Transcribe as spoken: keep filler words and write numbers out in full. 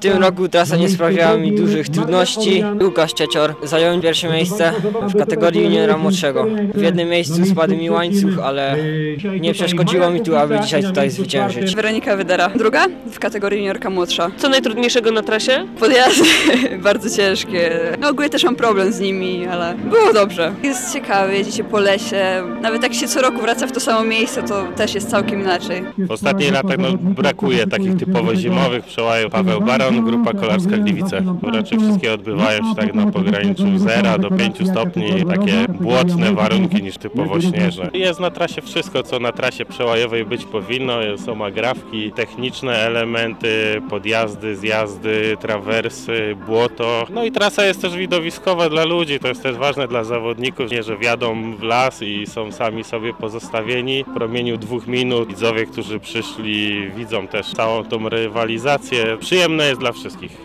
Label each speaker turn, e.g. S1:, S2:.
S1: tym roku trasa nie sprawiała mi dużych trudności. Łukasz Ciecior zajął pierwsze miejsce w kategorii juniora młodszego. W jednym miejscu spadł mi łańcuch, ale nie przeszkodziło mi tu, aby dzisiaj tutaj zwyciężyć.
S2: Weronika Wydera, druga w kategorii juniorka młodsza.
S3: Co najtrudniejszego na trasie?
S2: Podjazdy bardzo ciężkie. No ogólnie też mam problem z nimi, ale było dobrze. Jest ciekawe, jedziecie po lesie. Nawet jak się co roku wraca w to samo miejsce, to też jest całkiem inaczej.
S4: W ostatnich latach no, brakuje takich typowo zimowych przełajów. Paweł Baron, Grupa Kolarska Gliwice. Raczej wszystkie odbywają się tak na pograniczu zera do pięciu stopni. Takie błotne warunki niż typowo śnieżne. Jest na trasie wszystko, co na trasie przełajowej być powinno. Są agrafki, techniczne elementy, podjazdy, zjazdy, trawersy, błoto. No i trasa jest też widowiskowa dla ludzi. To jest też ważne dla zawodników, nie, że wjadą w las i są sami sobie pozostawieni. W promieniu dwóch minut widzowie, którzy przyszli, widzą też całą tą rywalizację. Przyjemne jest dla wszystkich.